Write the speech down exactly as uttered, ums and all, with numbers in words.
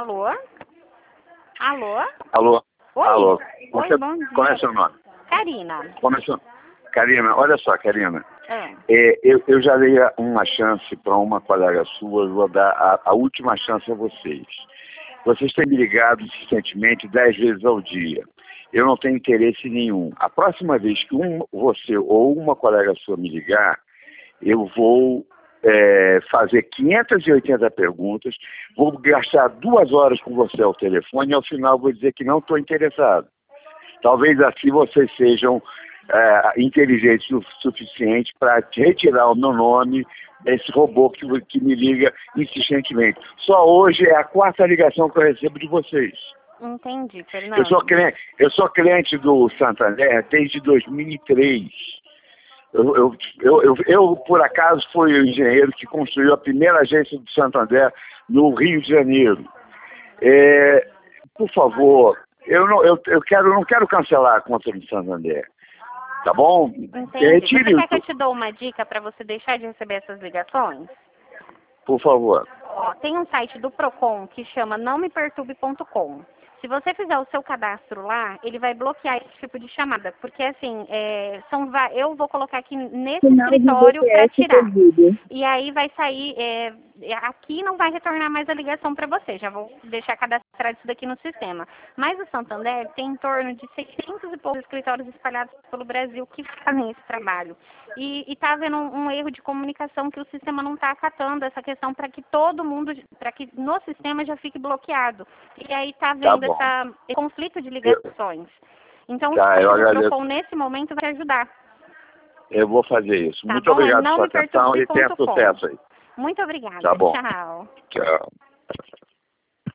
Alô? Alô? Alô? Oi? Alô? Oi, Você, bom dia. qual é o seu nome? Karina. Como é seu... Karina, olha só, Karina. Ah. É, eu, eu já dei uma chance para uma colega sua, eu vou dar a, a última chance a vocês. Vocês têm me ligado insistentemente dez vezes ao dia. Eu não tenho interesse nenhum. A próxima vez que um, você ou uma colega sua me ligar, eu vou é, fazer quinhentas e oitenta perguntas, vou gastar duas horas com você ao telefone e ao final vou dizer que não estou interessado. Talvez assim vocês sejam é, inteligentes o suficiente para retirar o meu nome desse robô que, que me liga insistentemente. Só hoje é a quarta ligação que eu recebo de vocês. Entendi, Fernando. Eu sou cliente, eu sou cliente do Santander desde dois mil e três. Eu, eu, eu, eu, eu, por acaso, fui o engenheiro que construiu a primeira agência do Santander no Rio de Janeiro. É, por favor, eu não, eu, eu quero, não quero cancelar a conta do Santander. Tá bom? Entendi. Retire Você quer isso. que eu te dou uma dica para você deixar de receber essas ligações? Por favor. Ó, tem um site do Procon que chama não me perturbe ponto com. Se você fizer o seu cadastro lá, ele vai bloquear esse tipo de chamada. Porque, assim, é, são, eu vou colocar aqui nesse Final de escritório para B T S tirar. perdido. E aí vai sair, é, aqui não vai retornar mais a ligação para você. Já vou deixar cadastrado isso daqui no sistema. Mas o Santander tem em torno de seiscentos e poucos escritórios espalhados pelo Brasil que fazem esse trabalho. E está havendo um, um erro de comunicação que o sistema não está acatando essa questão para que todo mundo, para que no sistema já fique bloqueado. E aí está havendo Tá bom. essa, esse conflito de ligações. Então o Tá, site eu do agradeço. Procon nesse momento vai ajudar. Eu vou fazer isso. Tá Muito bom? obrigado Não pela me atenção perturbe e tenha ponto com. sucesso aí. Muito obrigada. Tá bom. Tchau. Tchau.